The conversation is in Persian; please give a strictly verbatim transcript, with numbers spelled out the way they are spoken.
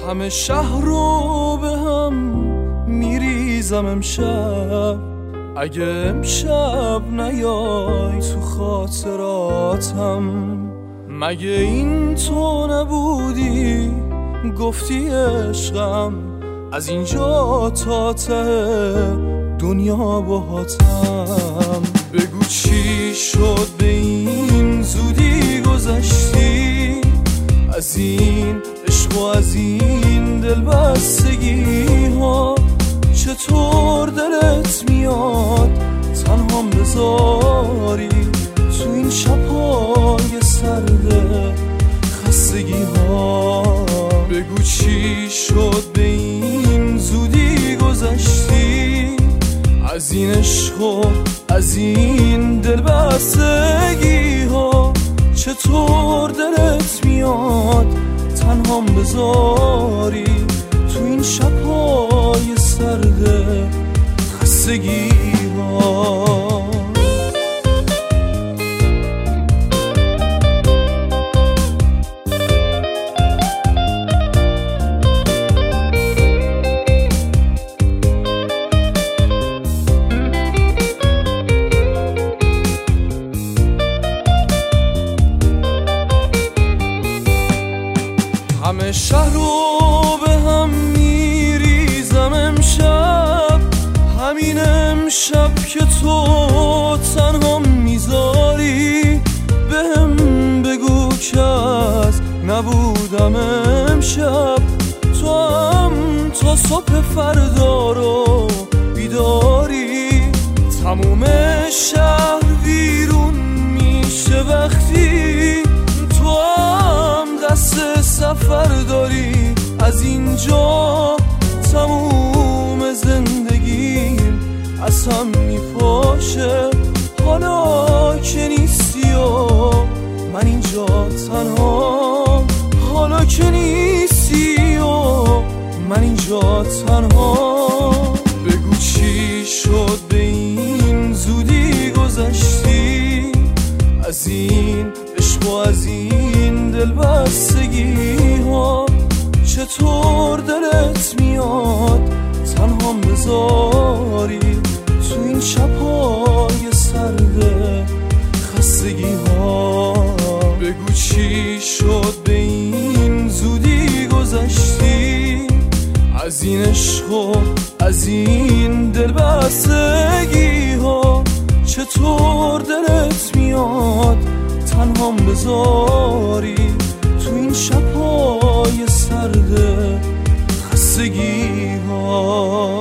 همه شهر رو به هم میریزم امشب، اگه امشب نیای تو خاطراتم. مگه این تو نبودی گفتی عشقم، از اینجا تا ته دنیا باهاتم. بگو چی شد به این زودی گذشتی، از این عشق و از این دلبستگی ها. چطور دلت میاد تنهام بذاری تو این شب‌های سرد خستگی ها. بگو چی شد به این زودی گذشتی، از این عشق و از این دلبستگی ها. چطور دلت میاد تنهام بذاری تو این شب‌های سرد خستگی ها. همه شهر رو به هم میریزم امشب، همین امشب که تو تنها میذاری. بهم بگو که از نبودم امشب، تو هم تا صبح فردا رو بیداری. تموم شهر ویرون میشه وقتی تو هم دست سفر داری. از اینجا تموم زندگیم از هم میپاشه، حالا که نیستی و من اینجا تنها. حالا که نیستی و من اینجا تنها. بگو چی شد به این زودی گذشتی، از این عشق و از این دلبستگی ها. چطور دلت میاد تنهام بذاری تو این شب‌های سرد خستگی ها. بگو چی شد به این زودی گذشتی، از این عشق و از این دلبستگی ها. چطور دلت میاد تنهام بذاری تو این شب‌های سرد خستگی ها.